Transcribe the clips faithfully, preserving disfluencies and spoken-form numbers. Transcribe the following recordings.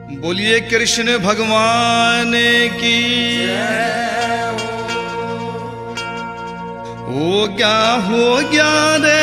बोलिए कृष्ण भगवान की। हो गया हो गया रे,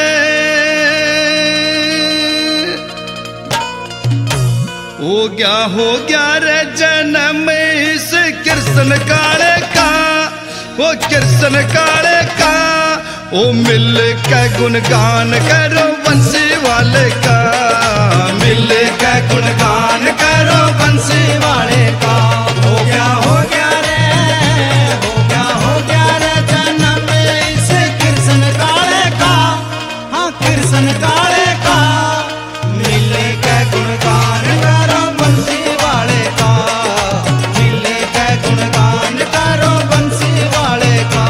हो गया हो गया रे जन्म इस कृष्ण काले का, वो कृष्ण काले का। ओ मिल के गुणगान करो बंसी वाले का, मिल के गुणगान करो बंसी वाले का। हो गया हो गया रे, हो गया हो गया रे जन्म इस कृष्ण काले का, हाँ कृष्ण काले का। मिल के गुणगान करो बंसी वाले का, मिल के गुणगान करो बंसी वाले का।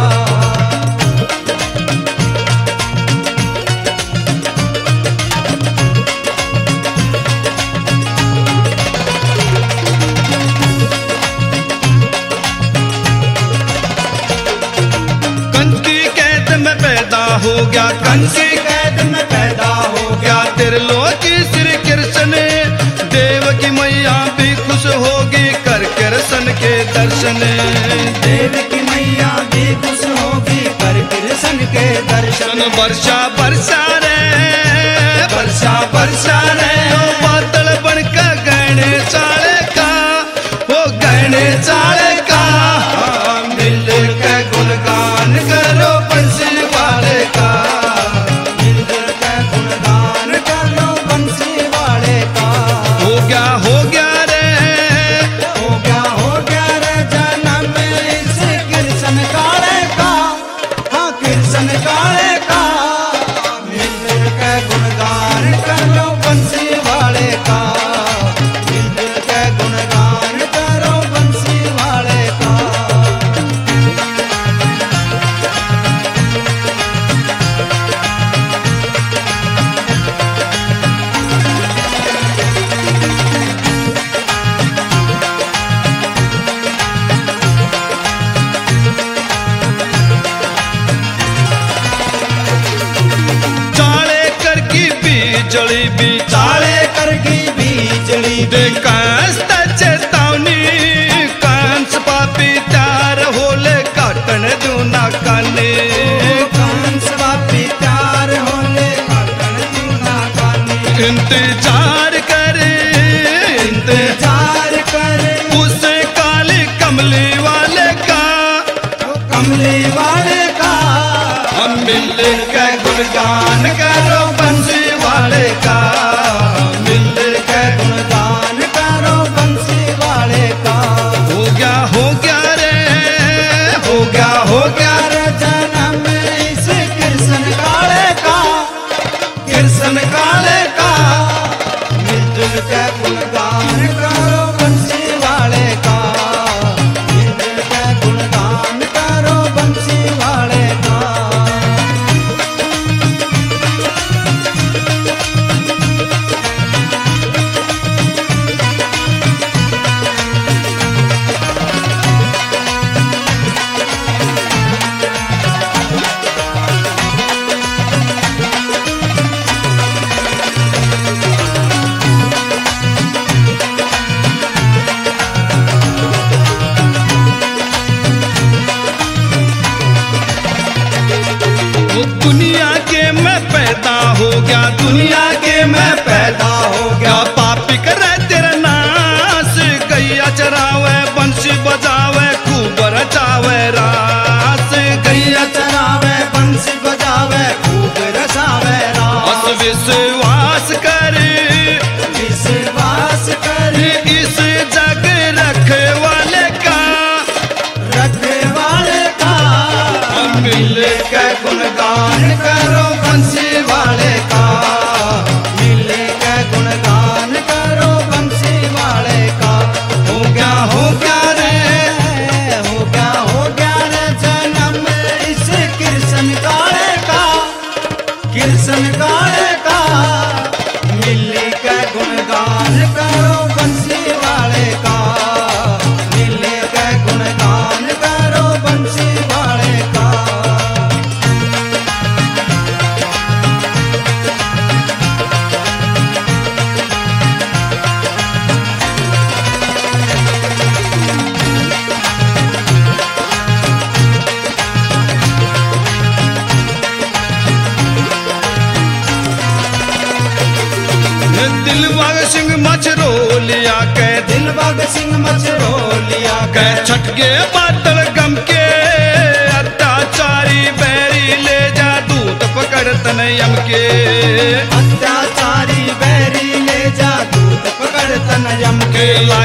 हो गया कंस की कैद में पैदा हो गया, त्रिलोकी श्री कृष्ण देव की मैया भी खुश होगी कर कृष्ण के दर्शन। देव की मैया भी खुश होगी कर कृष्ण के दर्शन। वर्षा वर्षा रे, वर्षा वर्षा रे, बादल बनकर गहने चाले का, वो गहने चाले का। मिल के गुणगान करो बंसी वाले का, मिल के गुणगान करो बंसी वाले का। हो गया हो गया रे, हो गया हो गया रे जन्म इस कृष्ण काले का, हाँ कृष्ण काले का। मिल के गुणगान करो बंसी वाले का, मिल के गुणगान करो बंसी वाले का। चाले कर की बिजली भी चाले कर की बिजली दे कंस चेतावनी, कंस पापी त्यार होले काटन दूना काने। कंस पापी त्यार होले काटन दूना काने। इंतजार करे इंतजार करे उस काली कमली वाले का, कमली वाले का। हम मिल के गुणगान करो बंसी वाले का, मिल के गुणगान करो बंसी वाले का। हो गया हो गया रे, हो गया हो गया रे जन्म इस कृष्ण काले का, कृष्ण काले का। मिल के गुणगान करो बंसी वाले का, मिल के गुणगान करो बंसी वाले का। वो दुनिया के मैं पैदा हो गया, दुनिया के मैं पैदा हो गया। पापी करे तेरा नाश, गैया चरावे बंसी बजावे खूब रचावे रास। गैया चरावे बंसी बजावे खूब रसावे रास। विश्वास करे, विश्वास करे इस जग रखे वाले का, रखे वाले का। मिल के गुणगान करो बंसी वाले का, मिल के गुणगान करो बंसी वाले का। हो गया हो गया रे, हो गया हो गया रे जन्म इस कृष्ण काले का, कृष्ण काले का। मिल के गुणगान करो बंसी वाले का, मिल के गुणगान करो बंसी वाले का। मेला